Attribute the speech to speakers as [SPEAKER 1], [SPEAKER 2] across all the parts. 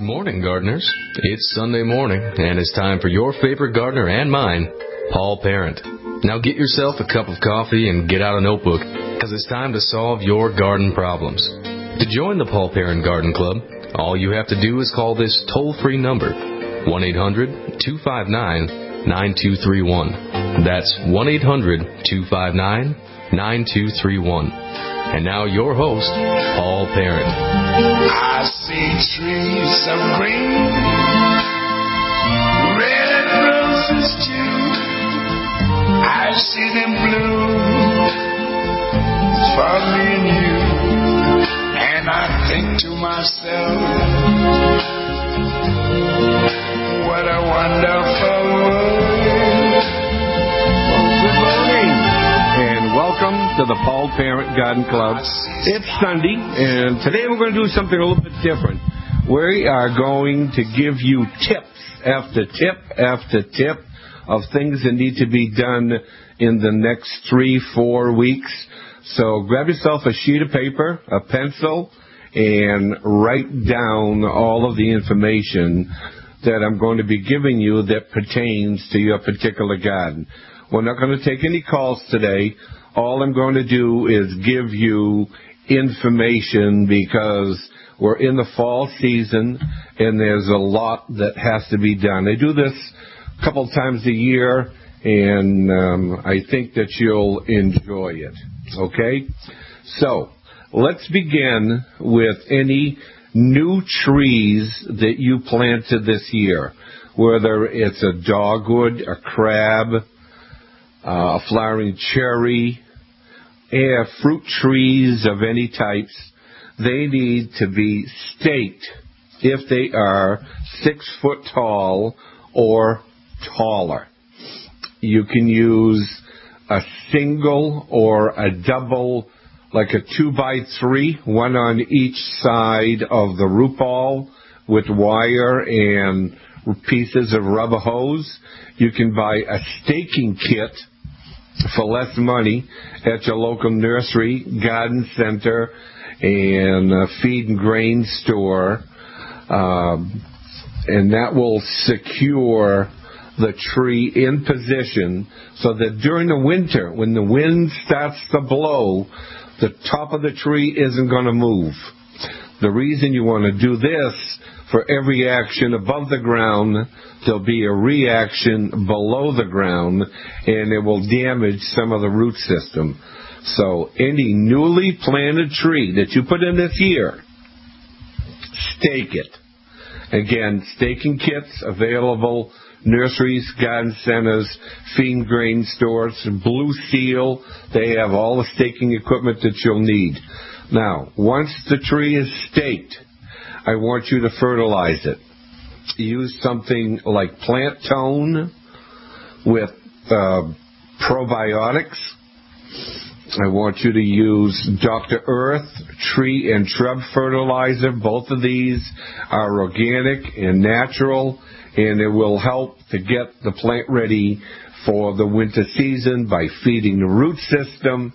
[SPEAKER 1] morning, gardeners. It's Sunday morning, and it's time for your favorite gardener and mine, Paul Parent. Now get yourself a cup of coffee and get out a notebook, because it's time to solve your garden problems. To join the Paul Parent Garden Club, all you have to do is call this toll-free number, 1-800-259-9231. That's 1-800-259-9231. And now your host, Paul Parent.
[SPEAKER 2] I see trees of green, red roses too. I see them bloom for me and you. And I think to myself, what a wonderful world.
[SPEAKER 3] Good morning, and welcome to the Paul Parent Garden Club. It's Sunday, and today we're going to do something a little bit different. We are going to give you tips after tip after tip of things that need to be done in the next 3-4 weeks. So grab yourself a sheet of paper, a pencil, and write down all of the information that I'm going to be giving you that pertains to your particular garden. We're not going to take any calls today. All I'm going to do is give you information because we're in the fall season and there's a lot that has to be done. I do this a couple times a year, and I think that you'll enjoy it. Okay? So, let's begin with any new trees that you planted this year, whether it's a dogwood, a crab, a flowering cherry, fruit trees of any types. They need to be staked if they are 6 foot tall or taller. You can use a single or a double, like a 2x3, one on each side of the root ball with wire and pieces of rubber hose. You can buy a staking kit for less money at your local nursery, garden center, and feed and grain store, and that will secure the tree in position so that during the winter, when the wind starts to blow, the top of the tree isn't going to move. The reason you want to do this, for every action above the ground, there'll be a reaction below the ground, and it will damage some of the root system. So any newly planted tree that you put in this year, stake it. Again, staking kits available, nurseries, garden centers, feed and grain stores, Blue Seal. They have all the staking equipment that you'll need. Now, once the tree is staked, I want you to fertilize it. Use something like Plant Tone with probiotics. I want you to use Dr. Earth Tree and Shrub Fertilizer. Both of these are organic and natural, and it will help to get the plant ready for the winter season by feeding the root system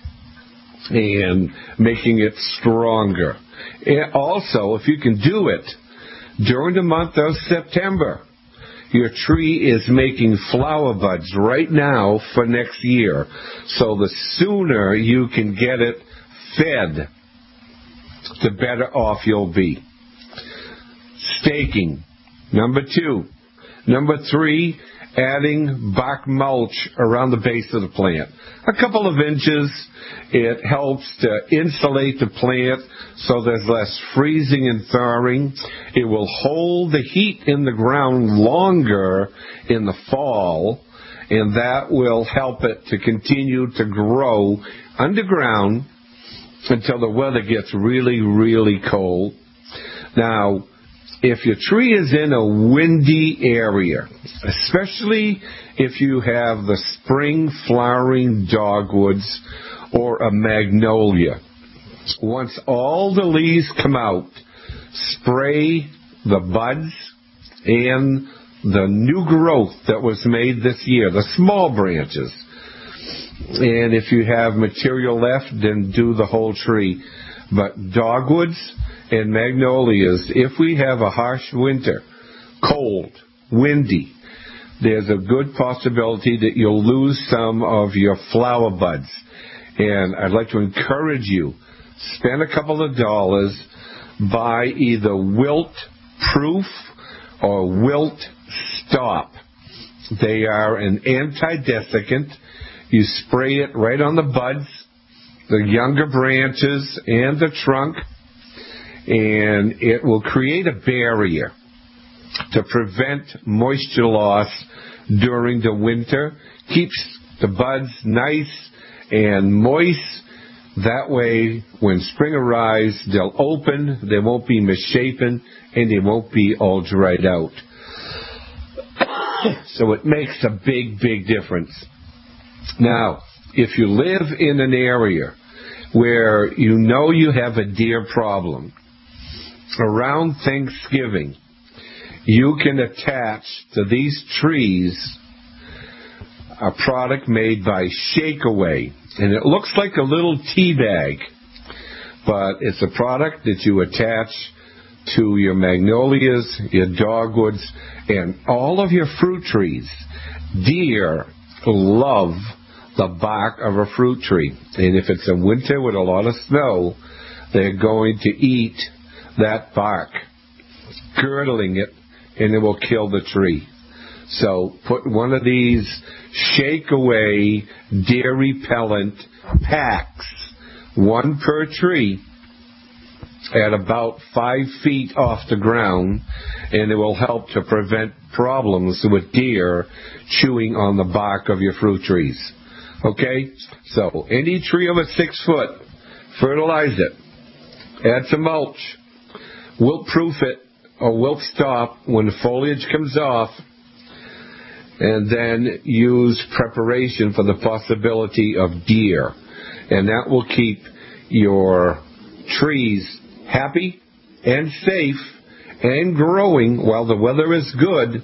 [SPEAKER 3] and making it stronger. And also, if you can do it during the month of September, your tree is making flower buds right now for next year. So the sooner you can get it fed, the better off you'll be. Staking. Number 2. Number 3, adding bark mulch around the base of the plant. A couple of inches. It helps to insulate the plant so there's less freezing and thawing. It will hold the heat in the ground longer in the fall, and that will help it to continue to grow underground until the weather gets really, really cold. Now, if your tree is in a windy area, especially if you have the spring flowering dogwoods or a magnolia, once all the leaves come out, spray the buds and the new growth that was made this year, the small branches. And if you have material left, then do the whole tree. But dogwoods and magnolias, if we have a harsh winter, cold, windy, there's a good possibility that you'll lose some of your flower buds. And I'd like to encourage you, spend a couple of dollars, buy either wilt proof or wilt stop. They are an anti-desiccant. You spray it right on the buds, the younger branches, and the trunk, and it will create a barrier to prevent moisture loss during the winter. Keeps the buds nice and moist. That way, when spring arrives, they'll open, they won't be misshapen, and they won't be all dried out. So it makes a big, big difference. Now, if you live in an area where you know you have a deer problem, around Thanksgiving, you can attach to these trees a product made by Shakeaway. And it looks like a little tea bag, but it's a product that you attach to your magnolias, your dogwoods, and all of your fruit trees. Deer love the bark of a fruit tree. And if it's a winter with a lot of snow, they're going to eat that bark, girdling it, and it will kill the tree. So put one of these Shakeaway deer repellent packs, one per tree, at about 5 feet off the ground, and it will help to prevent problems with deer chewing on the bark of your fruit trees. Okay? So any tree over 6 foot, fertilize it. Add some mulch. Wilt-proof it or wilt stop when the foliage comes off, and then use preparation for the possibility of deer. And that will keep your trees happy and safe and growing while the weather is good,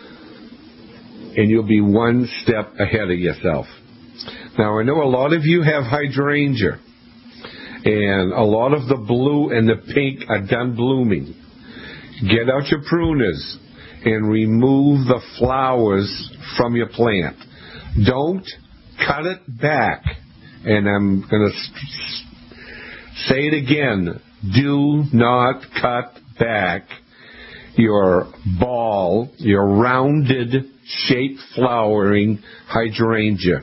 [SPEAKER 3] and you'll be one step ahead of yourself. Now, I know a lot of you have hydrangea, and a lot of the blue and the pink are done blooming. Get out your pruners and remove the flowers from your plant. Don't cut it back. And I'm going to say it again. Do not cut back your ball, your rounded shaped flowering hydrangea.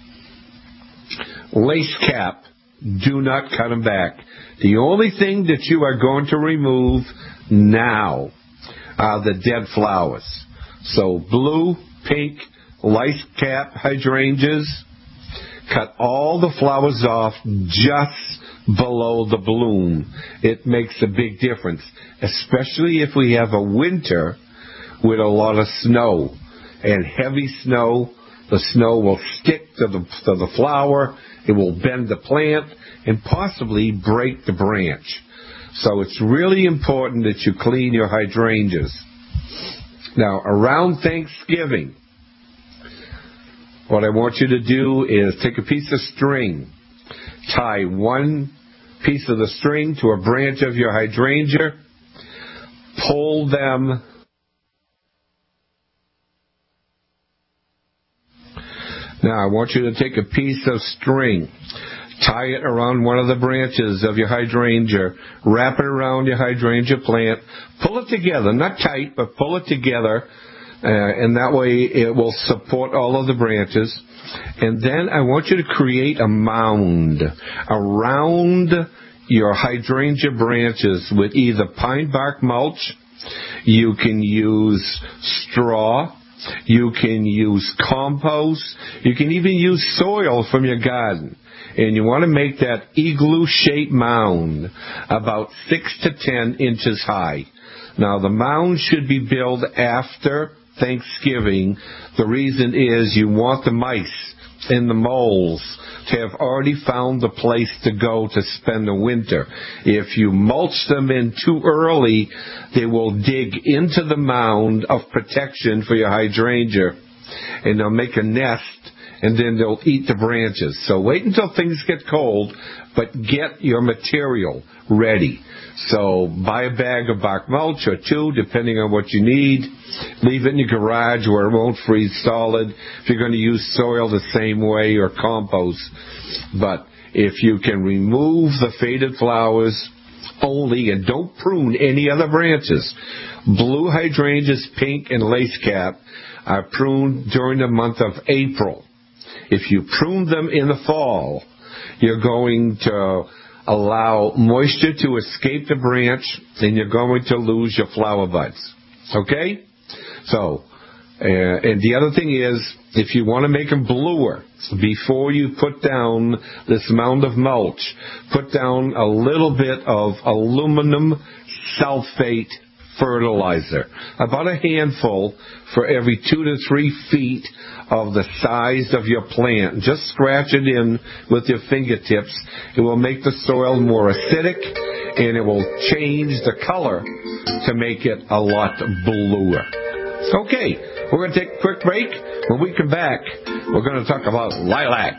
[SPEAKER 3] Lace cap, do not cut them back. The only thing that you are going to remove now are the dead flowers. So blue, pink, lace cap hydrangeas, cut all the flowers off just below the bloom. It makes a big difference, especially if we have a winter with a lot of snow and heavy snow. The snow will stick to the flower. It will bend the plant and possibly break the branch. So it's really important that you clean your hydrangeas. Now, around Thanksgiving, what I want you to do is take a piece of string, tie one piece of the string to a branch of your hydrangea, pull them Now, I want you to take a piece of string, tie it around one of the branches of your hydrangea, wrap it around your hydrangea plant, pull it together, not tight, but pull it together, and that way it will support all of the branches. And then I want you to create a mound around your hydrangea branches with either pine bark mulch. You can use straw. You can use compost. You can even use soil from your garden. And you want to make that igloo-shaped mound about 6 to 10 inches high. Now, the mound should be built after Thanksgiving. The reason is you want the mice and the moles to have already found the place to go to spend the winter. If you mulch them in too early, they will dig into the mound of protection for your hydrangea, and they'll make a nest and then they'll eat the branches. So wait until things get cold, but get your material ready. So buy a bag of bark mulch or two, depending on what you need. Leave it in your garage where it won't freeze solid. If you're going to use soil the same way or compost. But if you can remove the faded flowers only and don't prune any other branches. Blue hydrangeas, pink, and lace cap are pruned during the month of April. If you prune them in the fall, you're going to allow moisture to escape the branch, and you're going to lose your flower buds. Okay? So, and the other thing is, if you want to make them bluer, before you put down this mound of mulch, put down a little bit of aluminum sulfate fertilizer, about a handful for every 2 to 3 feet of the size of your plant. Just scratch it in with your fingertips. It will make the soil more acidic, and it will change the color to make it a lot bluer. Okay, we're going to take a quick break. When we come back, we're going to talk about lilacs.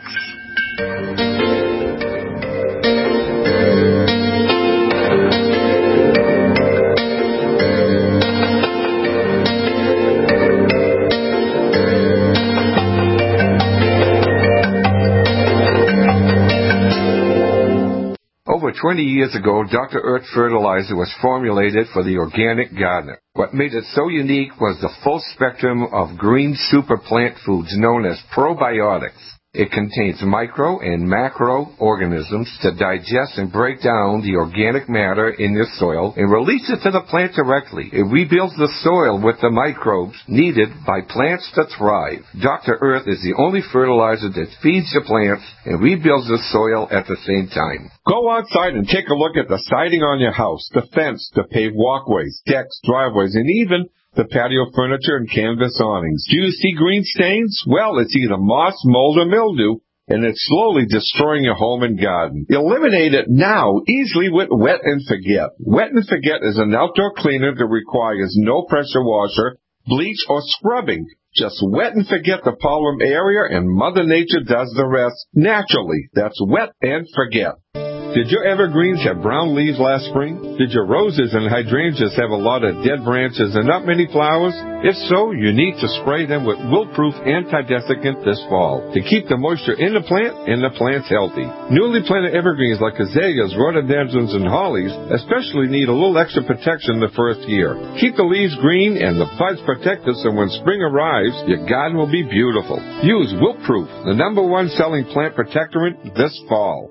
[SPEAKER 3] Over 20 years ago, Dr. Earth fertilizer was formulated for the organic gardener. What made it so unique was the full spectrum of green super plant foods known as probiotics. It contains micro and macro organisms to digest and break down the organic matter in your soil and release it to the plant directly. It rebuilds the soil with the microbes needed by plants to thrive. Dr. Earth is the only fertilizer that feeds your plants and rebuilds the soil at the same time.
[SPEAKER 4] Go outside and take a look at the siding on your house, the fence, the paved walkways, decks, driveways, and even the patio furniture and canvas awnings. Do you see green stains? Well, it's either moss, mold, or mildew, and it's slowly destroying your home and garden. Eliminate it now easily with Wet and Forget. Wet and Forget is an outdoor cleaner that requires no pressure washer, bleach, or scrubbing. Just wet and forget the problem area, and Mother Nature does the rest naturally. That's Wet and Forget. Did your evergreens have brown leaves last spring? Did your roses and hydrangeas have a lot of dead branches and not many flowers? If so, you need to spray them with wilt-proof anti-desiccant this fall to keep the moisture in the plant and the plants healthy. Newly planted evergreens like azaleas, rhododendrons, and hollies especially need a little extra protection the first year. Keep the leaves green and the buds protected so when spring arrives, your garden will be beautiful. Use Wilt-Proof, the #1 selling plant protectorant this fall.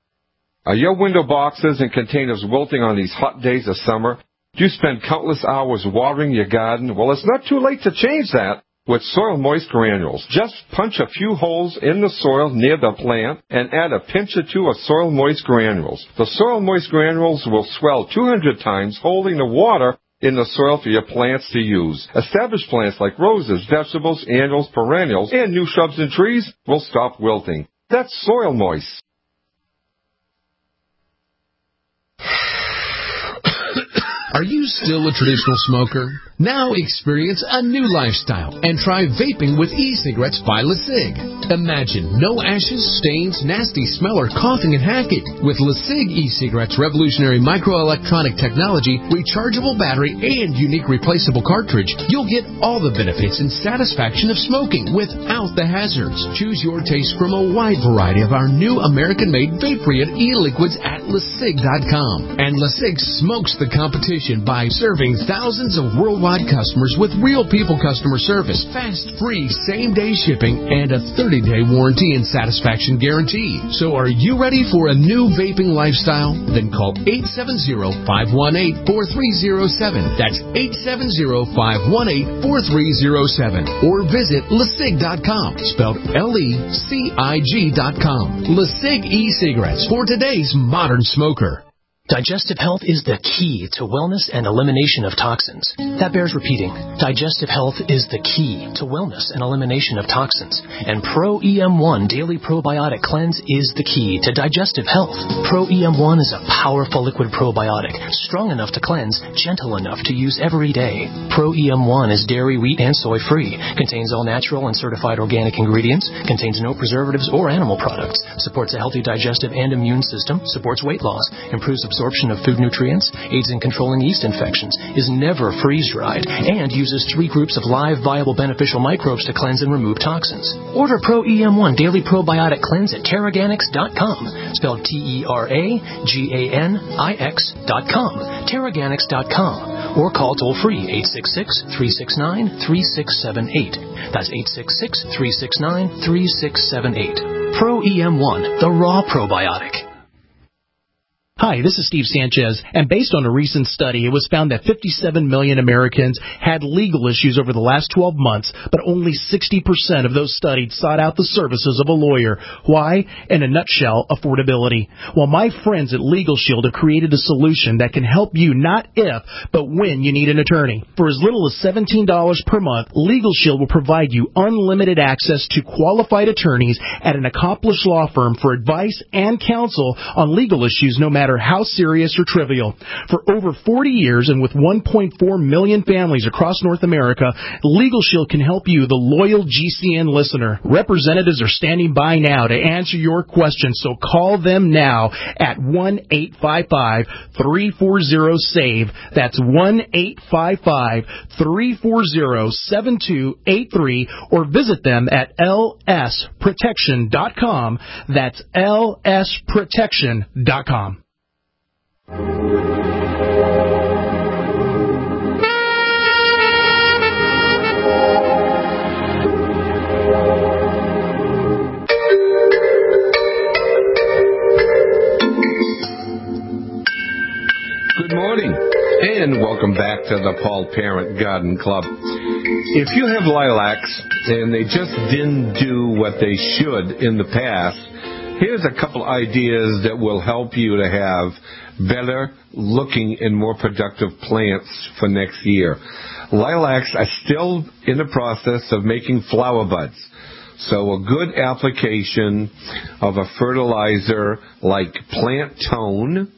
[SPEAKER 4] Are your window boxes and containers wilting on these hot days of summer? Do you spend countless hours watering your garden? Well, it's not too late to change that with Soil Moist Granules. Just punch a few holes in the soil near the plant and add a pinch or two of Soil Moist Granules. The Soil Moist Granules will swell 200 times, holding the water in the soil for your plants to use. Established plants like roses, vegetables, annuals, perennials, and new shrubs and trees will stop wilting. That's Soil Moist.
[SPEAKER 5] Are you still a traditional smoker? Now experience a new lifestyle and try vaping with e-cigarettes by LeSig. Imagine no ashes, stains, nasty smell, or coughing and hacking. With LeSig e-cigarettes' revolutionary microelectronic technology, rechargeable battery, and unique replaceable cartridge, you'll get all the benefits and satisfaction of smoking without the hazards. Choose your taste from a wide variety of our new American-made vape-free e-liquids at LeSig.com. And LeSig smokes the competition by serving thousands of worldwide customers with real people customer service, fast, free, same-day shipping, and a 30-day warranty and satisfaction guarantee. So are you ready for a new vaping lifestyle? Then call 870-518-4307. That's 870-518-4307. Or visit LeSig.com, spelled LECIG.com. LeSig e-cigarettes for today's modern smoker.
[SPEAKER 6] Digestive health is the key to wellness and elimination of toxins. That bears repeating. Digestive health is the key to wellness and elimination of toxins. And Pro EM1 Daily Probiotic Cleanse is the key to digestive health. Pro EM1 is a powerful liquid probiotic, strong enough to cleanse, gentle enough to use every day. Pro EM1 is dairy, wheat, and soy-free, contains all natural and certified organic ingredients, contains no preservatives or animal products, supports a healthy digestive and immune system, supports weight loss, improves absorption of food nutrients, aids in controlling yeast infections, is never freeze-dried, and uses 3 groups of live, viable, beneficial microbes to cleanse and remove toxins. Order Pro EM1 Daily Probiotic Cleanse at Teraganix.com, spelled Teraganix.com, Teraganix.com, or call toll-free 866-369-3678. That's 866-369-3678. Pro EM1, the raw probiotic.
[SPEAKER 7] Hi, this is Steve Sanchez, and based on a recent study, it was found that 57 million Americans had legal issues over the last 12 months, but only 60% of those studied sought out the services of a lawyer. Why? In a nutshell, affordability. Well, my friends at Legal Shield have created a solution that can help you not if, but when you need an attorney. For as little as $17 per month, Legal Shield will provide you unlimited access to qualified attorneys at an accomplished law firm for advice and counsel on legal issues no matter how serious or trivial. For over 40 years and with 1.4 million families across North America, Legal Shield can help you, the loyal GCN listener. Representatives are standing by now to answer your questions, so call them now at 1-855-340-SAVE. That's 1-855-340-7283, or visit them at lsprotection.com. That's lsprotection.com.
[SPEAKER 3] Good morning, and welcome back to the Paul Parent Garden Club. If you have lilacs and they just didn't do what they should in the past, here's a couple ideas that will help you to have better looking and more productive plants for next year. Lilacs are still in the process of making flower buds. So a good application of a fertilizer like Plant Tone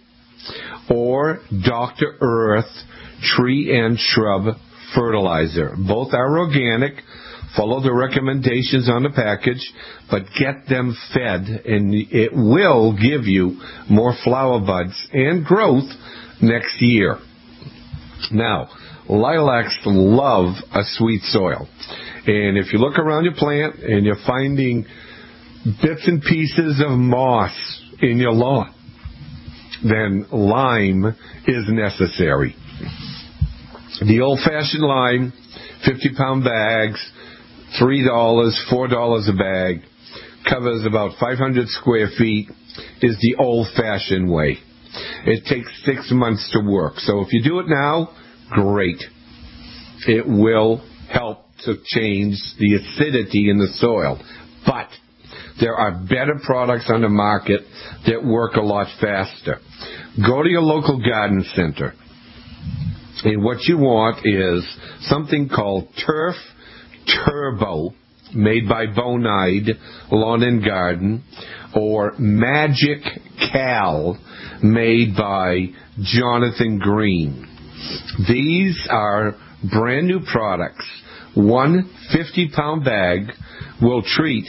[SPEAKER 3] or Dr. Earth Tree and Shrub Fertilizer. Both are organic. Follow the recommendations on the package, but get them fed, and it will give you more flower buds and growth next year. Now, lilacs love a sweet soil. And if you look around your plant and you're finding bits and pieces of moss in your lawn, then lime is necessary. The old-fashioned lime, 50-pound bags, $3, $4 a bag, covers about 500 square feet, is the old-fashioned way. It takes 6 months to work. So if you do it now, great. It will help to change the acidity in the soil. But there are better products on the market that work a lot faster. Go to your local garden center. And what you want is something called Turf Turbo, made by Bonide Lawn and Garden, or Magic Cal, made by Jonathan Green. These are brand new products. One 50-pound bag will treat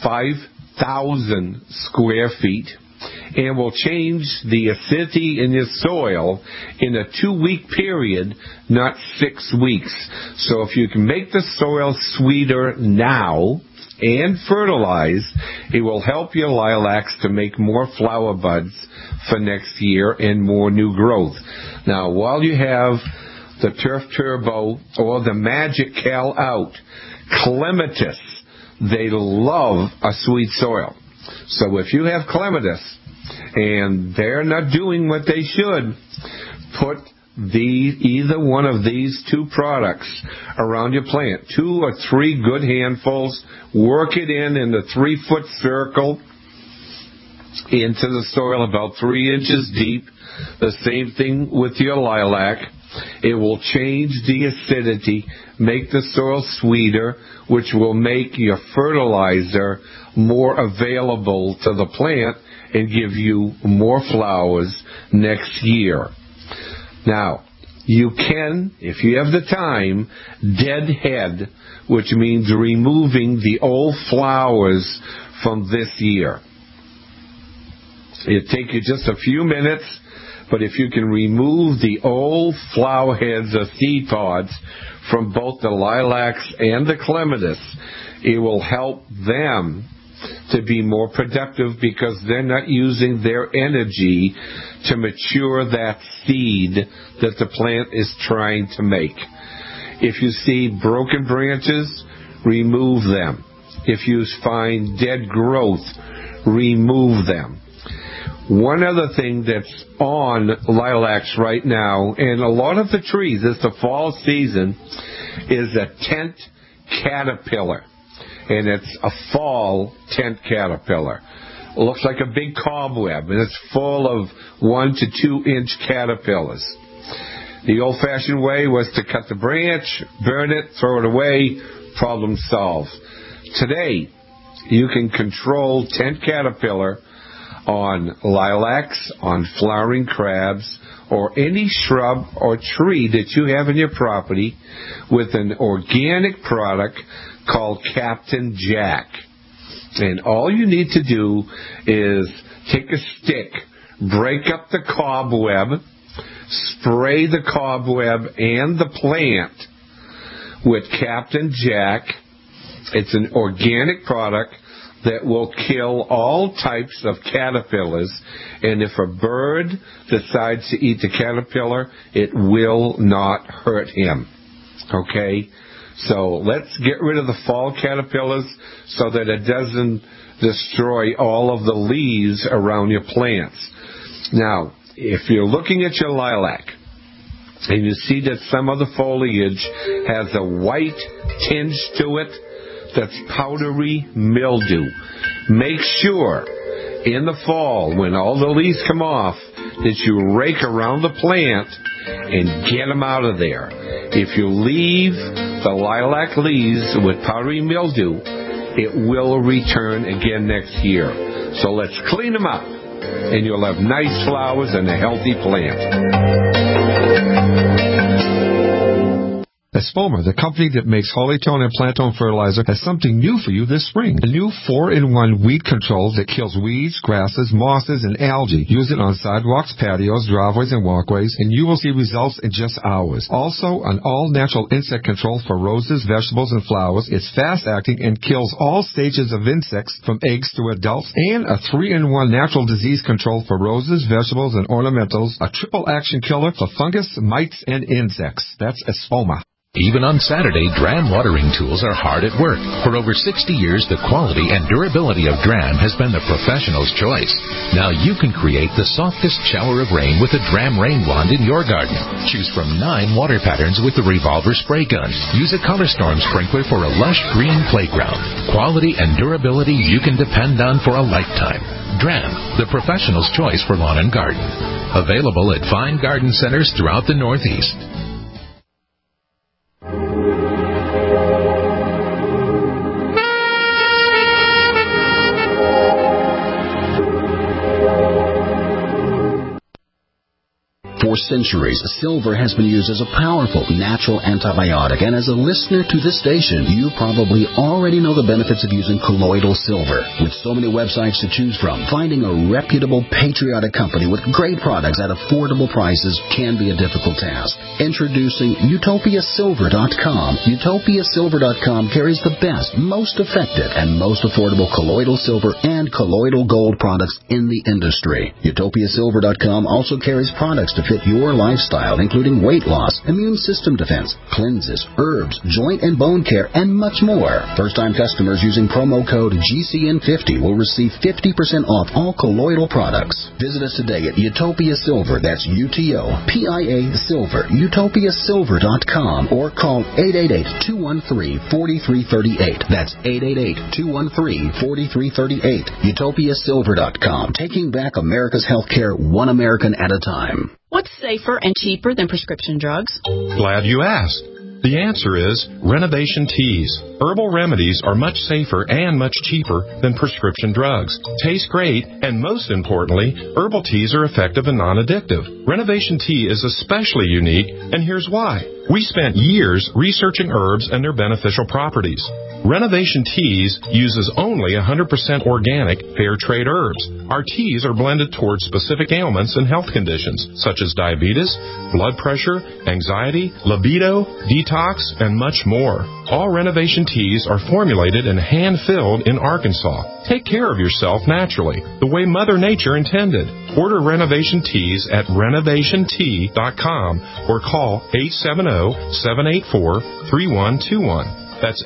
[SPEAKER 3] 5,000 square feet and will change the acidity in your soil in a 2-week period, not 6 weeks. So if you can make the soil sweeter now and fertilize, it will help your lilacs to make more flower buds for next year and more new growth. Now, while you have the Turf Turbo or the Magic Cal out, Clematis, they love a sweet soil. So if you have clematis and they're not doing what they should, put either one of these 2 products around your plant, 2 or 3 good handfuls, work it in the 3-foot circle,
[SPEAKER 4] into the soil about 3 inches deep. The same thing with your lilac. It will change the acidity, make the soil sweeter, which will make your fertilizer more available to the plant and give you more flowers next year. Now, you can, if you have the time, deadhead, which means removing the old flowers from this year. It'll take you just a few minutes, but if you can remove the old flower heads or seed pods from both the lilacs and the clematis, it will help them to be more productive because they're not using their energy to mature that seed that the plant is trying to make. If you see broken branches, remove them. If you find dead growth, remove them. One other thing that's on lilacs right now, and a lot of the trees, it's the fall season, is a tent caterpillar. And it's a fall tent caterpillar. It looks like a big cobweb, and it's full of 1 to 2 inch caterpillars. The old-fashioned way was to cut the branch, burn it, throw it away, problem solved. Today, you can control tent caterpillar on lilacs, on flowering crabs, or any shrub or tree that you have in your property with an organic product called Captain Jack. And all you need to do is take a stick, break up the cobweb, spray the cobweb and the plant with Captain Jack. It's an organic product that will kill all types of caterpillars, and if a bird decides to eat the caterpillar, it will not hurt him. Okay? So let's get rid of the fall caterpillars so that it doesn't destroy all of the leaves around your plants. Now, if you're looking at your lilac and you see that some of the foliage has a white tinge to it, that's powdery mildew. Make sure in the fall, when all the leaves come off, that you rake around the plant and get them out of there. If you leave the lilac leaves with powdery mildew, it will return again next year. So let's clean them up, and you'll have nice flowers and a healthy plant.
[SPEAKER 8] Espoma, the company that makes Hollytone and Plantone fertilizer, has something new for you this spring. A new 4-in-1 weed control that kills weeds, grasses, mosses, and algae. Use it on sidewalks, patios, driveways, and walkways, and you will see results in just hours. Also, an all-natural insect control for roses, vegetables, and flowers. It's fast-acting and kills all stages of insects from eggs to adults. And a 3-in-1 natural disease control for roses, vegetables, and ornamentals. A triple-action killer for fungus, mites, and insects. That's Espoma.
[SPEAKER 9] Even on Saturday, Dram watering tools are hard at work. For over 60 years, the quality and durability of Dram has been the professional's choice. Now you can create the softest shower of rain with a Dram rain wand in your garden. Choose from 9 water patterns with the revolver spray gun. Use a Color Storm sprinkler for a lush green playground. Quality and durability you can depend on for a lifetime. Dram, the professional's choice for lawn and garden. Available at fine garden centers throughout the Northeast.
[SPEAKER 10] For centuries, silver has been used as a powerful natural antibiotic, and as a listener to this station, you probably already know the benefits of using colloidal silver. With so many websites to choose from, finding a reputable, patriotic company with great products at affordable prices can be a difficult task. Introducing UtopiaSilver.com. UtopiaSilver.com carries the best, most effective, and most affordable colloidal silver and colloidal gold products in the industry. UtopiaSilver.com also carries products to fit your lifestyle, including weight loss, immune system defense, cleanses, herbs, joint and bone care, and much more. First-time customers using promo code GCN50 will receive 50% off all colloidal products. Visit us today at Utopia Silver. That's UTOPIA Silver. UtopiaSilver.com or call 888-213-4338. That's 888-213-4338. UtopiaSilver.com. Taking back America's healthcare one American at a time.
[SPEAKER 11] What's safer and cheaper than prescription drugs?
[SPEAKER 12] Glad you asked. The answer is Renovation Teas. Herbal remedies are much safer and much cheaper than prescription drugs. Taste great, and most importantly, herbal teas are effective and non-addictive. Renovation Tea is especially unique, and here's why. We spent years researching herbs and their beneficial properties. Renovation Teas uses only 100% organic, fair trade herbs. Our teas are blended towards specific ailments and health conditions, such as diabetes, blood pressure, anxiety, libido, detox, and much more. All Renovation Teas are formulated and hand-filled in Arkansas. Take care of yourself naturally, the way Mother Nature intended. Order Renovation Teas at renovationtea.com or call 870-784-3121. That's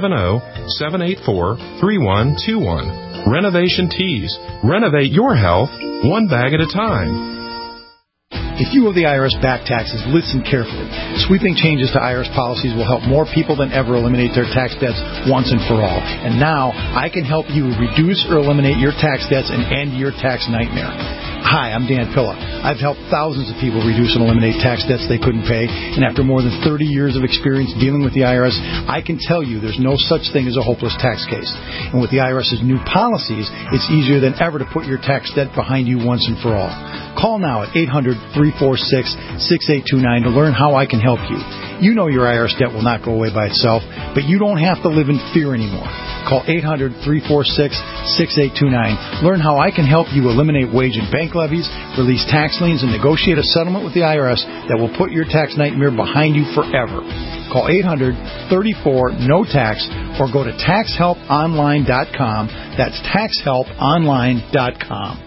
[SPEAKER 12] 870-784-3121. Renovation Teas. Renovate your health one bag at a time.
[SPEAKER 13] If you owe the IRS back taxes, listen carefully. Sweeping changes to IRS policies will help more people than ever eliminate their tax debts once and for all. And now, I can help you reduce or eliminate your tax debts and end your tax nightmare. Hi, I'm Dan Pilla. I've helped thousands of people reduce and eliminate tax debts they couldn't pay, and after more than 30 years of experience dealing with the IRS, I can tell you there's no such thing as a hopeless tax case. And with the IRS's new policies, it's easier than ever to put your tax debt behind you once and for all. Call now at 800-346-6829 to learn how I can help you. You know your IRS debt will not go away by itself, but you don't have to live in fear anymore. Call 800-346-6829. Learn how I can help you eliminate wage and bank levies, release tax liens, and negotiate a settlement with the IRS that will put your tax nightmare behind you forever. Call 800-34-NO-TAX or go to taxhelponline.com. That's taxhelponline.com.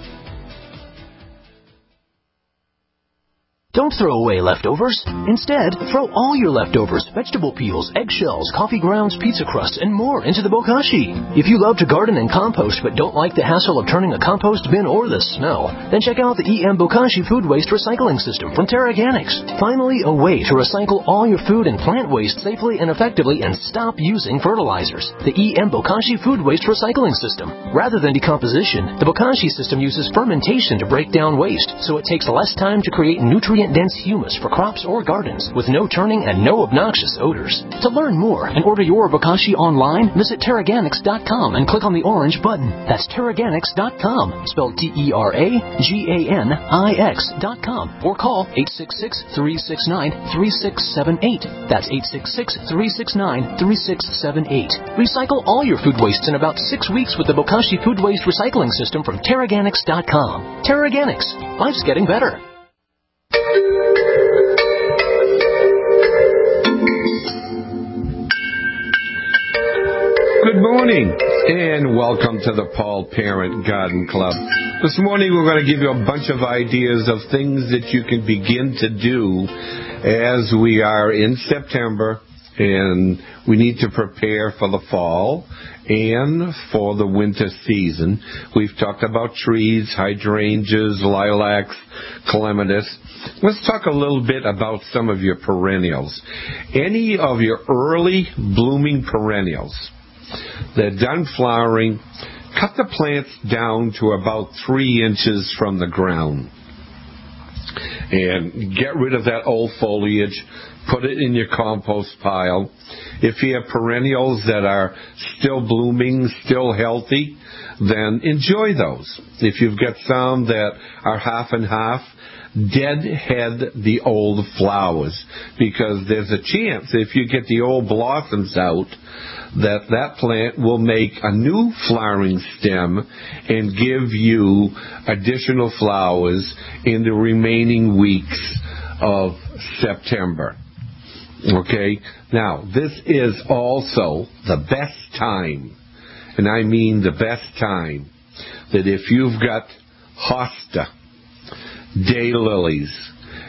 [SPEAKER 6] Don't throw away leftovers. Instead, throw all your leftovers, vegetable peels, eggshells, coffee grounds, pizza crusts, and more into the bokashi. If you love to garden and compost but don't like the hassle of turning a compost bin or the smell, then check out the EM Bokashi Food Waste Recycling System from TerraGanix. Finally, a way to recycle all your food and plant waste safely and effectively and stop using fertilizers. The EM Bokashi Food Waste Recycling System. Rather than decomposition, the Bokashi system uses fermentation to break down waste, so it takes less time to create nutrient-dense humus for crops or gardens with no turning and no obnoxious odors. To learn more and order your Bokashi online, visit TerraGanix.com and click on the orange button. That's TerraGanix.com, spelled TerraGanix.com, or call 866-369-3678. That's 866-369-3678. Recycle all your food wastes in about 6 weeks with the Bokashi Food Waste Recycling System from TerraGanix.com. TerraGanix. Life's getting better.
[SPEAKER 3] Good morning, and welcome to the Paul Parent Garden Club. This morning we're going to give you a bunch of ideas of things that you can begin to do as we are in September and we need to prepare for the fall and for the winter season. We've talked about trees, hydrangeas, lilacs, clematis. Let's talk a little bit about some of your perennials. Any of your early blooming perennials, they're done flowering, cut the plants down to about 3 inches from the ground. And get rid of that old foliage. Put it in your compost pile. If you have perennials that are still blooming, still healthy, then enjoy those. If you've got some that are half and half, deadhead the old flowers, because there's a chance if you get the old blossoms out that plant will make a new flowering stem and give you additional flowers in the remaining weeks of September. Okay? Now, this is also the best time, and I mean the best time, that if you've got hosta, daylilies,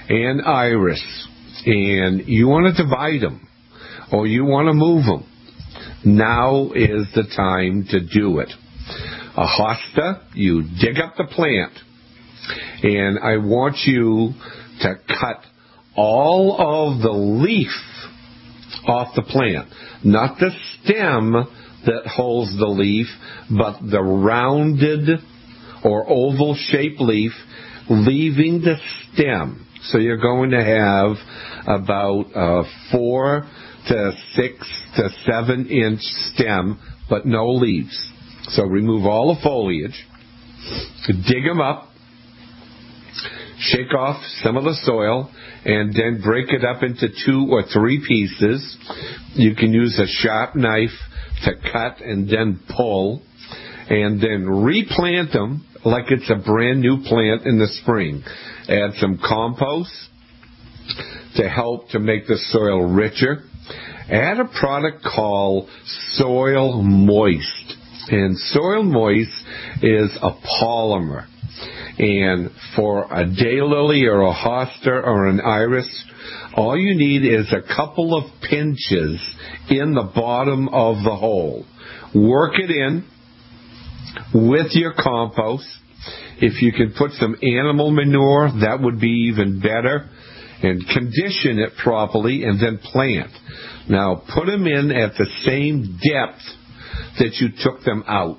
[SPEAKER 3] and iris, and you want to divide them or you want to move them, now is the time to do it. A hosta, you dig up the plant, and I want you to cut all of the leaf off the plant. Not the stem that holds the leaf, but the rounded or oval-shaped leaf, leaving the stem. So you're going to have about a 4 to 6 to 7 inch stem, but no leaves. So remove all the foliage, dig them up, shake off some of the soil, and then break it up into 2 or 3 pieces. You can use a sharp knife to cut and then pull, and then replant them like it's a brand new plant in the spring. Add some compost to help to make the soil richer. Add a product called Soil Moist. And Soil Moist is a polymer. And for a daylily or a hosta or an iris, all you need is a couple of pinches in the bottom of the hole. Work it in with your compost. If you can put some animal manure, that would be even better. And condition it properly and then plant. Now put them in at the same depth that you took them out.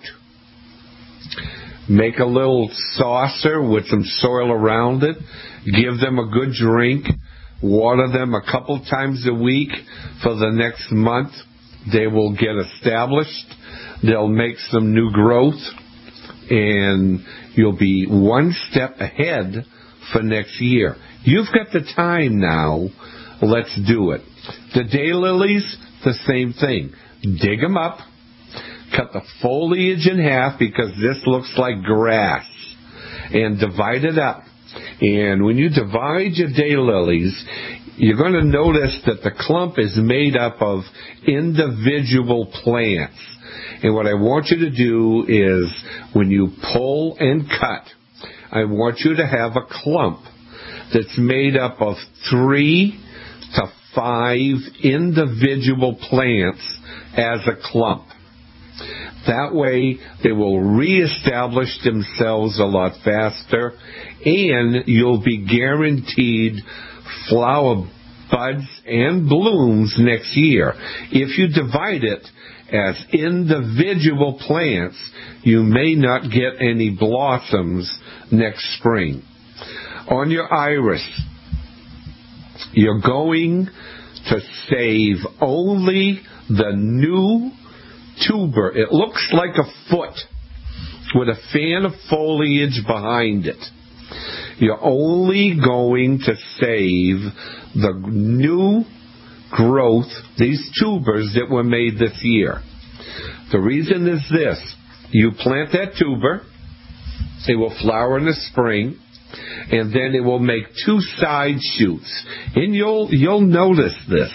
[SPEAKER 3] Make a little saucer with some soil around it. Give them a good drink. Water them a couple times a week for the next month. They will get established. They'll make some new growth. And you'll be one step ahead for next year. You've got the time now. Let's do it. The daylilies, the same thing. Dig them up. Cut the foliage in half because this looks like grass. And divide it up. And when you divide your daylilies, you're going to notice that the clump is made up of individual plants. And what I want you to do is when you pull and cut, I want you to have a clump that's made up of 3 to 5 individual plants as a clump. That way, they will reestablish themselves a lot faster, and you'll be guaranteed flower buds and blooms next year. If you divide it as individual plants, you may not get any blossoms next spring. On your iris, you're going to save only the new tuber. It looks like a foot with a fan of foliage behind it. You're only going to save the new growth, these tubers that were made this year. The reason is this. You plant that tuber, it will flower in the spring, and then it will make 2 side shoots. And you'll notice this.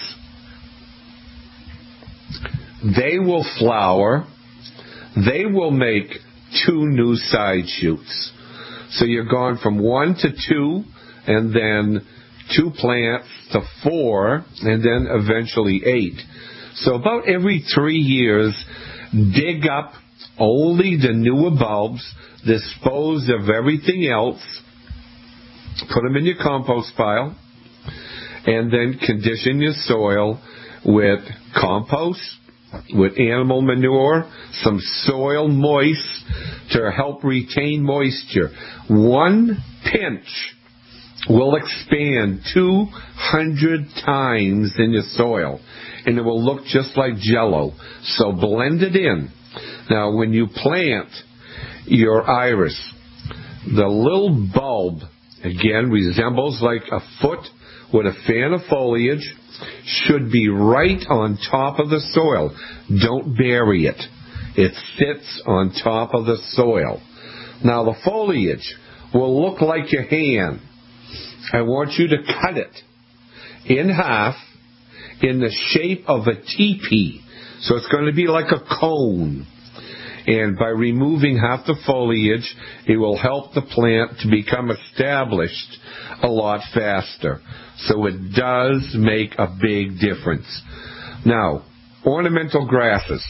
[SPEAKER 3] They will flower. They will make 2 new side shoots. So you're going from 1 to 2, and then 2 plants to 4, and then eventually 8. So about every 3 years, dig up only the newer bulbs, dispose of everything else, put them in your compost pile, and then condition your soil with compost, with animal manure, some Soil Moist to help retain moisture. 1 pinch will expand 200 times in your soil, and it will look just like Jell-O. So blend it in. Now, when you plant your iris, the little bulb, again, resembles like a foot with a fan of foliage, should be right on top of the soil. Don't bury it. It sits on top of the soil. Now, the foliage will look like your hand. I want you to cut it in half in the shape of a teepee. So it's going to be like a cone.
[SPEAKER 4] And by removing half the foliage, it will help the plant to become established a lot faster. So it does make a big difference. Now, ornamental grasses.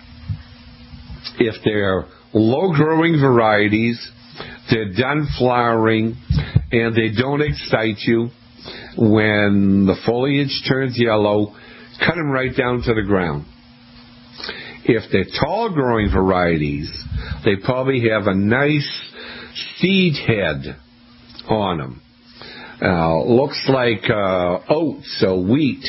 [SPEAKER 4] If they're low-growing varieties, they're done flowering, and they don't excite you, when the foliage turns yellow, cut them right down to the ground. If they're tall-growing varieties, they probably have a nice seed head on them. Looks like oats or wheat.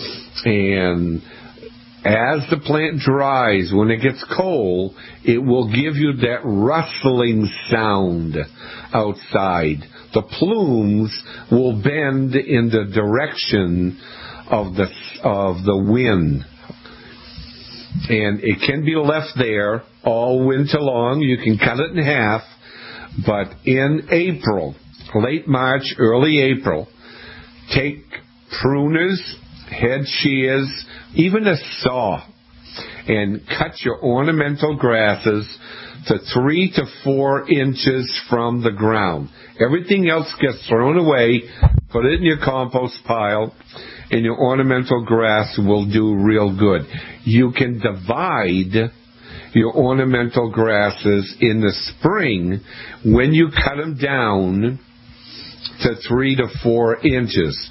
[SPEAKER 4] And as the plant dries, when it gets cold, it will give you that rustling sound outside. The plumes will bend in the direction of the wind. And it can be left there all winter long. You can cut it in half. But in April, late March, early April, take pruners, head shears, even a saw, and cut your ornamental grasses to 3 to 4 inches from the ground. Everything else gets thrown away, put it in your compost pile, and your ornamental grass will do real good. You can divide your ornamental grasses in the spring when you cut them down to 3 to 4 inches.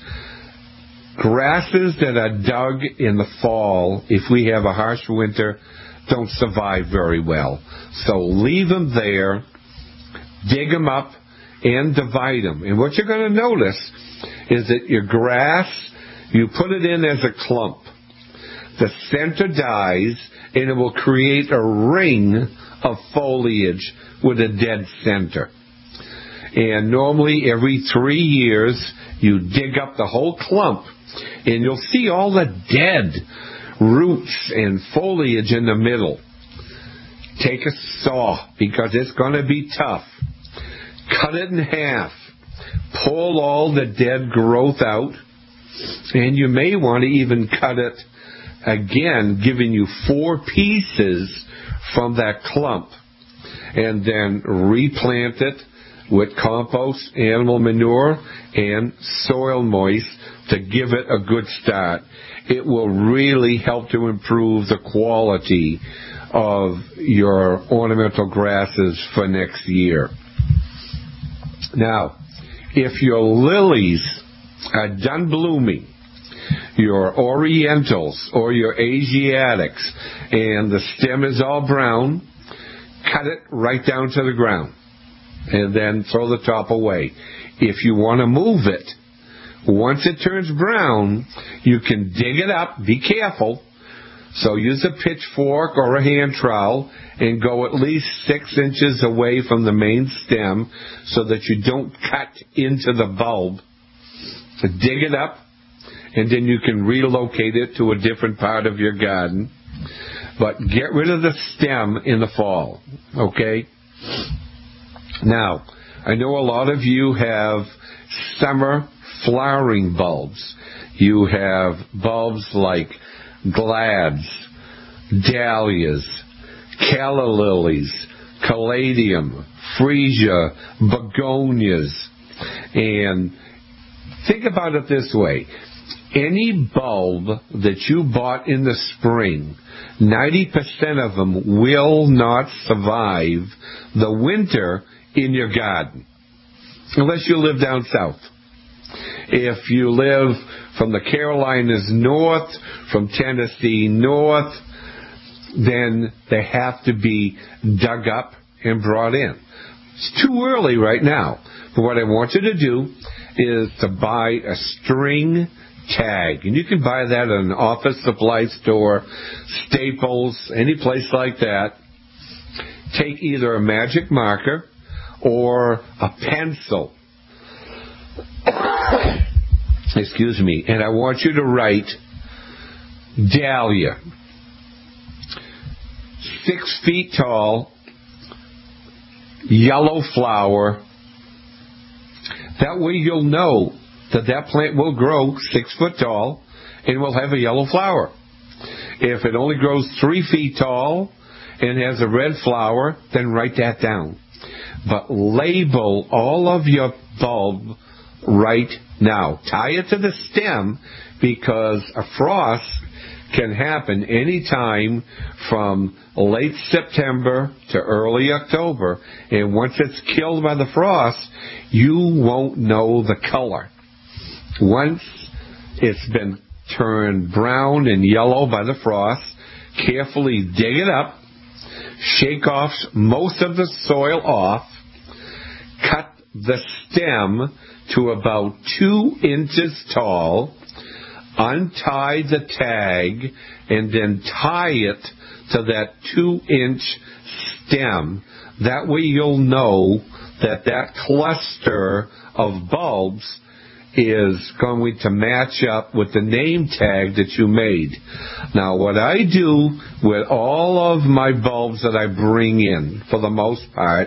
[SPEAKER 4] Grasses that are dug in the fall, if we have a harsh winter, don't survive very well. So leave them there, dig them up, and divide them. And what you're going to notice is that your grass, you put it in as a clump. The center dies, and it will create a ring of foliage with a dead center. And normally every 3 years, you dig up the whole clump, and you'll see all the dead roots and foliage in the middle. Take a saw, because it's going to be tough. Cut it in half. Pull all the dead growth out. And you may want to even cut it again, giving you 4 pieces from that clump. And then replant it with compost, animal manure, and soil moist to give it a good start. It will really help to improve the quality of your ornamental grasses for next year. Now, if your lilies are done blooming, your orientals or your Asiatics, and the stem is all brown, cut it right down to the ground and then throw the top away. If you want to move it, once it turns brown, you can dig it up. Be careful. So use a pitchfork or a hand trowel and go at least 6 inches away from the main stem so that you don't cut into the bulb. Dig it up, and then you can relocate it to a different part of your garden. But get rid of the stem in the fall, okay? Now, I know a lot of you have summer flowering bulbs. You have bulbs like glads, dahlias, calla lilies, caladium, freesia, begonias. And think about it this way. Any bulb that you bought in the spring, 90% of them will not survive the winter in your garden, unless you live down south. If you live from the Carolinas north, from Tennessee north, then they have to be dug up and brought in. It's too early right now. But what I want you to do is to buy a string tag. And you can buy that at an office supply store, Staples, any place like that. Take either a magic marker or a pencil. Excuse me. And I want you to write dahlia. 6 feet tall, yellow flower. That way you'll know that that plant will grow 6 foot tall and will have a yellow flower. If it only grows 3 feet tall and has a red flower, then write that down. But label all of your bulb right now. Tie it to the stem, because a frost can happen any time from late September to early October, and once it's killed by the frost, you won't know the color. Once it's been turned brown and yellow by the frost, carefully dig it up, shake off most of the soil off, cut the stem to about 2 inches tall, untie the tag, and then tie it to that 2-inch stem. That way you'll know that that cluster of bulbs is going to match up with the name tag that you made. Now, what I do with all of my bulbs that I bring in, for the most part,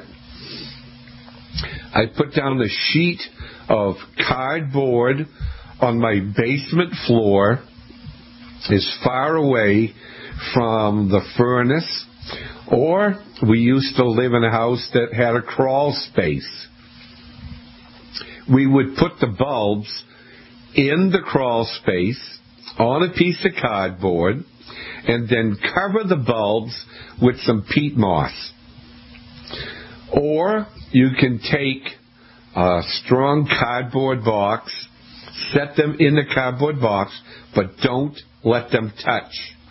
[SPEAKER 4] I put down a sheet of cardboard on my basement floor, as far away from the furnace, or we used to live in a house that had a crawl space. We would put the bulbs in the crawl space on a piece of cardboard and then cover the bulbs with some peat moss. Or you can take a strong cardboard box, set them in the cardboard box, but don't let them touch.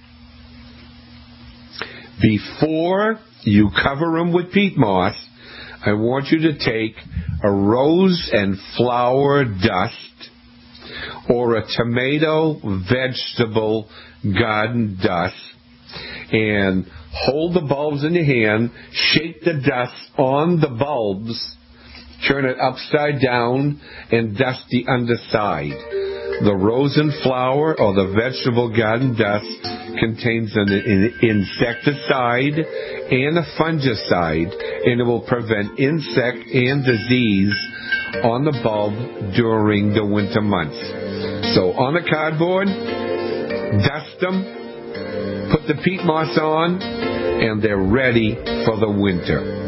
[SPEAKER 4] Before you cover them with peat moss, I want you to take a rose and flower dust or a tomato vegetable garden dust and hold the bulbs in your hand, shake the dust on the bulbs, turn it upside down, and dust the underside. The rose and flower or the vegetable garden dust contains an insecticide and a fungicide, and it will prevent insect and disease on the bulb during the winter months. So on the cardboard, dust them, put the peat moss on, and they're ready for the winter.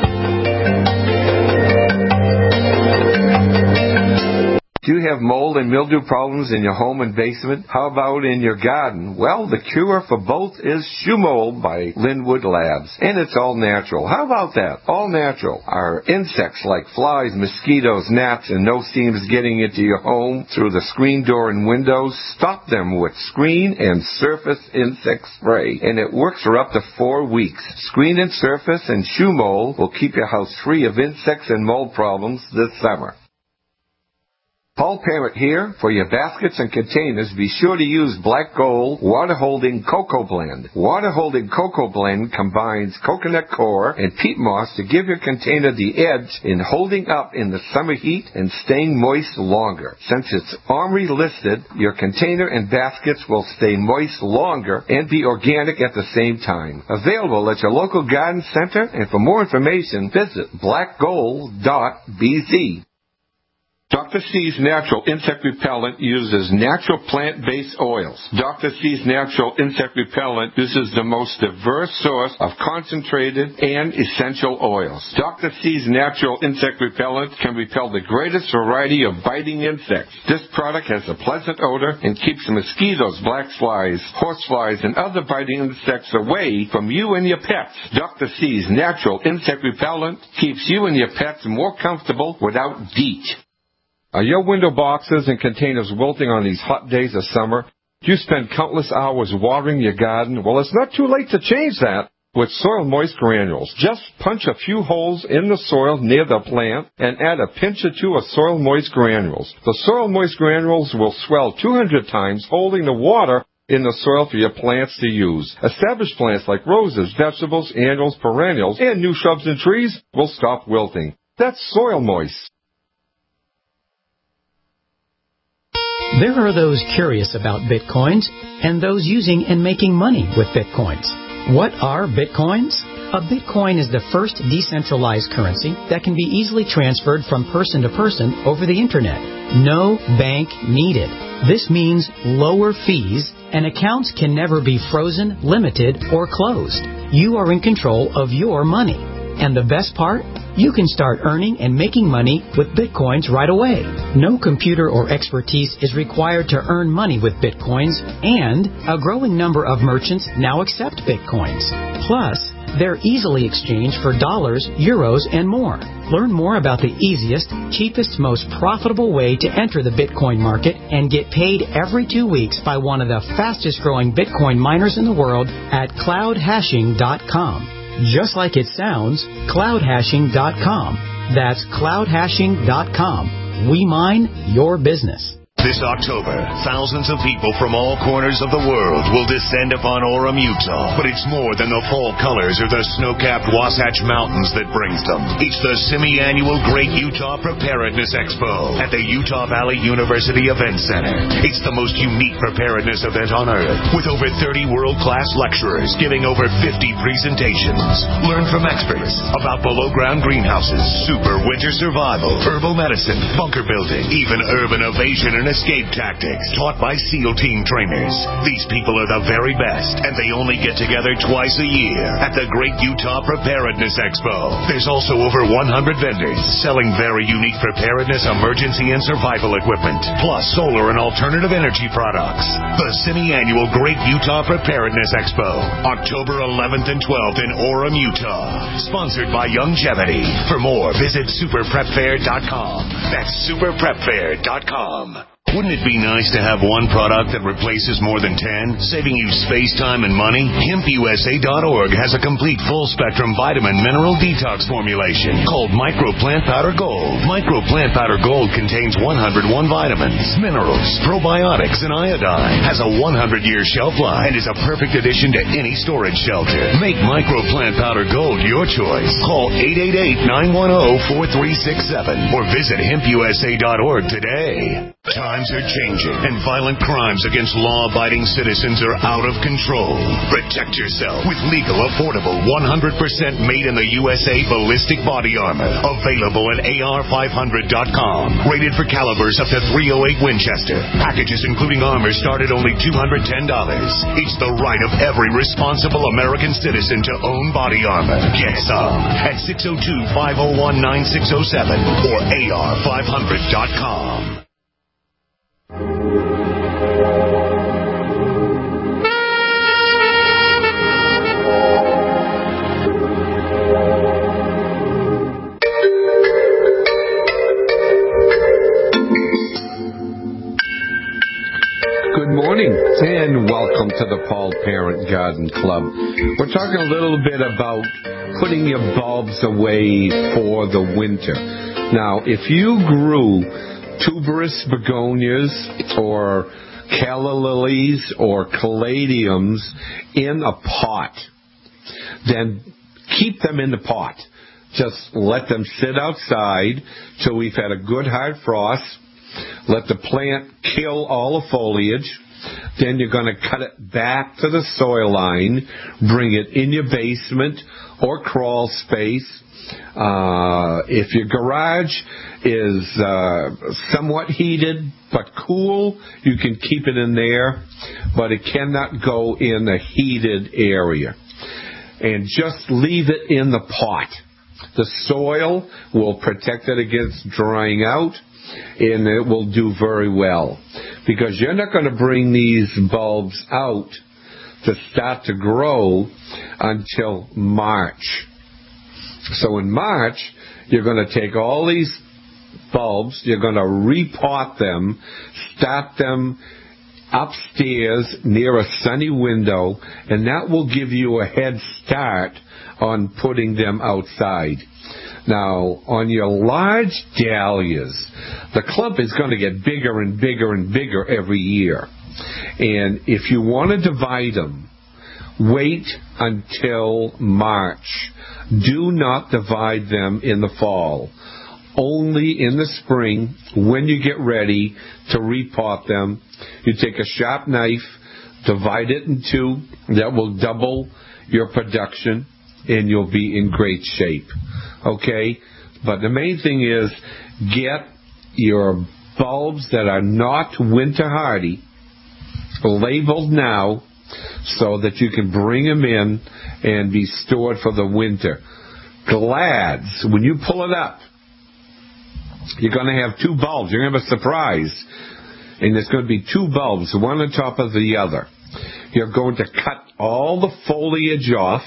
[SPEAKER 4] Do you have mold and mildew problems in your home and basement? How about in your garden? Well, the cure for both is Shumold by Linwood Labs, and it's all natural. How about that? All natural. Are insects like flies, mosquitoes, gnats, and no-seams getting into your home through the screen door and windows? Stop them with Screen and Surface Insect Spray, and it works for up to 4 weeks. Screen and Surface and Shumold will keep your house free of insects and mold problems this summer. Paul Parent here. For your baskets and containers, be sure to use Black Gold Water-Holding Cocoa Blend. Water-Holding Cocoa Blend combines coconut coir and peat moss to give your container the edge in holding up in the summer heat and staying moist longer. Since it's OMRI listed, your container and baskets will stay moist longer and be organic at the same time. Available at your local garden center, and for more information, visit blackgold.bz. Dr. C's Natural Insect Repellent uses natural plant-based oils. Dr. C's Natural Insect Repellent uses the most diverse source of concentrated and essential oils. Dr. C's Natural Insect Repellent can repel the greatest variety of biting insects. This product has a pleasant odor and keeps mosquitoes, black flies, horseflies, and other biting insects away from you and your pets. Dr. C's Natural Insect Repellent keeps you and your pets more comfortable without DEET. Are your window boxes and containers wilting on these hot days of summer? Do you spend countless hours watering your garden? Well, it's not too late to change that with Soil Moist Granules. Just punch a few holes in the soil near the plant and add a pinch or two of Soil Moist Granules. The Soil Moist Granules will swell 200 times, holding the water in the soil for your plants to use. Established plants like roses, vegetables, annuals, perennials, and new shrubs and trees will stop wilting. That's Soil Moist.
[SPEAKER 14] There are those curious about Bitcoins and those using and making money with Bitcoins. What are Bitcoins? A Bitcoin is the first decentralized currency that can be easily transferred from person to person over the Internet. No bank needed. This means lower fees, and accounts can never be frozen, limited, or closed. You are in control of your money. And the best part? You can start earning and making money with Bitcoins right away. No computer or expertise is required to earn money with Bitcoins, and a growing number of merchants now accept Bitcoins. Plus, they're easily exchanged for dollars, euros, and more. Learn more about the easiest, cheapest, most profitable way to enter the Bitcoin market and get paid every 2 weeks by one of the fastest growing Bitcoin miners in the world at cloudhashing.com. Just like it sounds, cloudhashing.com. That's cloudhashing.com. We mine your business.
[SPEAKER 15] This October, thousands of people from all corners of the world will descend upon Orem, Utah. But it's more than the fall colors or the snow-capped Wasatch Mountains that brings them. It's the semi-annual Great Utah Preparedness Expo at the Utah Valley University Event Center. It's the most unique preparedness event on earth, with over 30 world-class lecturers giving over 50 presentations. Learn from experts about below-ground greenhouses, super winter survival, herbal medicine, bunker building, even urban evasion and escape tactics taught by SEAL team trainers. These people are the very best, and they only get together twice a year at the Great Utah Preparedness Expo. There's also over 100 vendors selling very unique preparedness, emergency, and survival equipment, plus solar and alternative energy products. The semi-annual Great Utah Preparedness Expo, October 11th and 12th in Orem, Utah. Sponsored by Youngevity. For more, visit superprepfair.com. That's superprepfair.com. Wouldn't it be nice to have one product that replaces more than 10, saving you space, time, and money? HempUSA.org has a complete full-spectrum vitamin mineral detox formulation called Micro Plant Powder Gold. Micro Plant Powder Gold contains 101 vitamins, minerals, probiotics, and iodine. Has a 100-year shelf life and is a perfect addition to any storage shelter. Make Micro Plant Powder Gold your choice. Call 888-910-4367 or visit HempUSA.org today. Times are changing, and violent crimes against law-abiding citizens are out of control. Protect yourself with legal, affordable, 100% made in the USA ballistic body armor. Available at AR500.com. Rated for calibers up to .308 Winchester. Packages including armor start at only $210. It's the right of every responsible American citizen to own body armor. Get some at 602-501-9607 or AR500.com.
[SPEAKER 3] Good morning and welcome to the Paul Parent Garden Club. We're talking a little bit about putting your bulbs away for the winter. Now, if you grew tuberous begonias or calla lilies or caladiums in a pot, then keep them in the pot. Just let them sit outside till we've had a good hard frost. Let the plant kill all the foliage. Then you're going to cut it back to the soil line, bring it in your basement or crawl space. If your garage is somewhat heated but cool, you can keep it in there, but it cannot go in a heated area. And just leave it in the pot. The soil will protect it against drying out, and it will do very well. Because you're not going to bring these bulbs out to start to grow until March. So in March, you're going to take all these bulbs, you're going to repot them, start them upstairs near a sunny window, and that will give you a head start on putting them outside. Now, on your large dahlias, the clump is going to get bigger and bigger and bigger every year. And if you want to divide them, wait until March. Do not divide them in the fall. Only in the spring, when you get ready to repot them, you take a sharp knife, divide it in two. That will double your production, and you'll be in great shape. Okay? But the main thing is get your bulbs that are not winter hardy, labeled now, so that you can bring them in and be stored for the winter. Glads, when you pull it up, you're going to have two bulbs. You're going to have a surprise. And there's going to be two bulbs, one on top of the other. You're going to cut all the foliage off,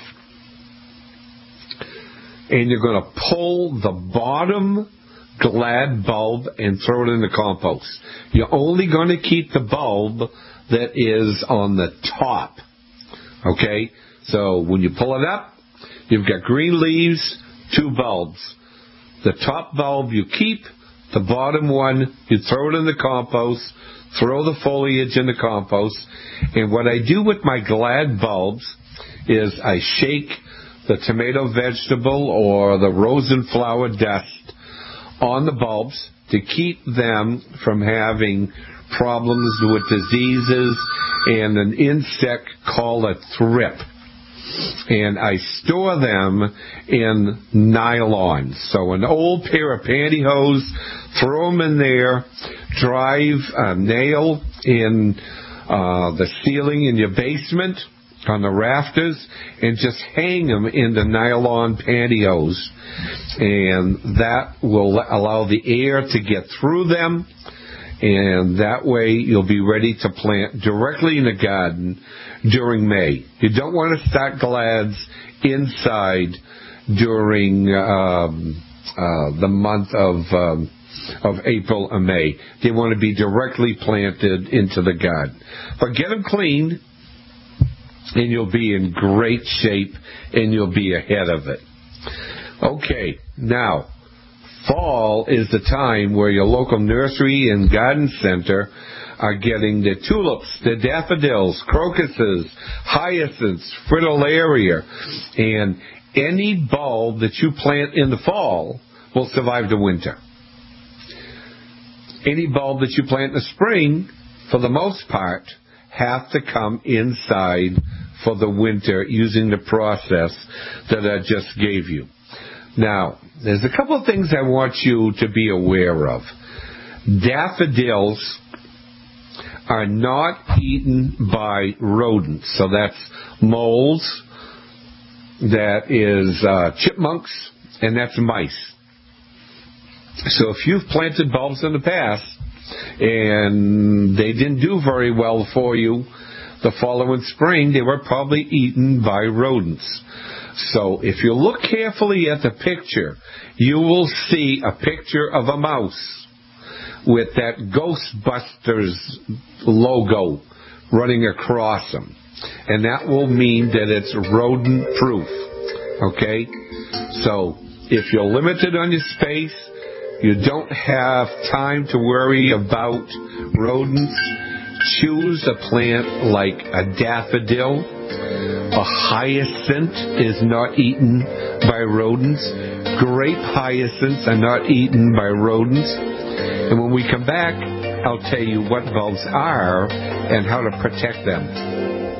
[SPEAKER 3] and you're going to pull the bottom Glad bulb and throw it in the compost. You're only going to keep the bulb that is on the top. Okay? So when you pull it up, you've got green leaves, two bulbs. The top bulb you keep, the bottom one you throw it in the compost, throw the foliage in the compost. And what I do with my Glad bulbs is I shake the tomato vegetable or the rosenflower dust on the bulbs to keep them from having problems with diseases and an insect called a thrip. And I store them in nylon. So an old pair of pantyhose, throw them in there, drive a nail in the ceiling in your basement on the rafters, and just hang them in the nylon pantyhose. And that will allow the air to get through them, and that way you'll be ready to plant directly in the garden during May. You don't want to start Glads inside during the month of April and May. They want to be directly planted into the garden. But get them cleaned, and you'll be in great shape, and you'll be ahead of it. Okay, now, fall is the time where your local nursery and garden center are getting the tulips, the daffodils, crocuses, hyacinths, fritillaria, and any bulb that you plant in the fall will survive the winter. Any bulb that you plant in the spring, for the most part, have to come inside for the winter using the process that I just gave you. Now, there's a couple of things I want you to be aware of. Daffodils are not eaten by rodents. So that's moles, that is chipmunks, and that's mice. So if you've planted bulbs in the past and they didn't do very well for you the following spring, they were probably eaten by rodents. So if you look carefully at the picture, you will see a picture of a mouse with that Ghostbusters logo running across them. And that will mean that it's rodent-proof. Okay? So if you're limited on your space, you don't have time to worry about rodents, choose a plant like a daffodil. A hyacinth is not eaten by rodents. Grape hyacinths are not eaten by rodents. And when we come back, I'll tell you what bulbs are and how to protect them.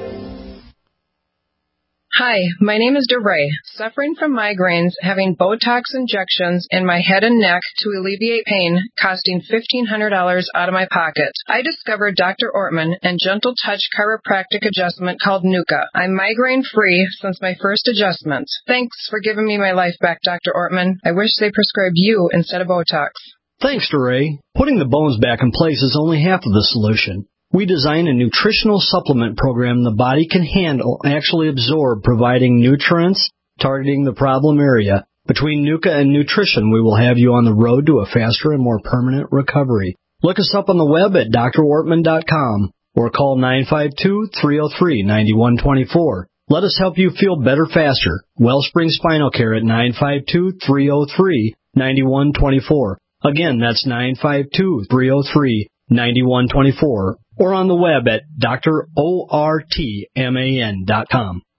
[SPEAKER 16] Hi, my name is DeRay, suffering from migraines, having Botox injections in my head and neck to alleviate pain, costing $1,500 out of my pocket. I discovered Dr. Ortman and Gentle Touch chiropractic adjustment called Nuka. I'm migraine-free since my first adjustment. Thanks for giving me my life back, Dr. Ortman. I wish they prescribed you instead of Botox.
[SPEAKER 17] Thanks, DeRay. Putting the bones back in place is only half of the solution. We design a nutritional supplement program the body can handle and actually absorb, providing nutrients, targeting the problem area. Between Nuka and nutrition, we will have you on the road to a faster and more permanent recovery. Look us up on the web at drortman.com or call 952-303-9124. Let us help you feel better faster. Wellspring Spinal Care at 952-303-9124. Again, that's 952-303-9124. Or on the web at drortman.com.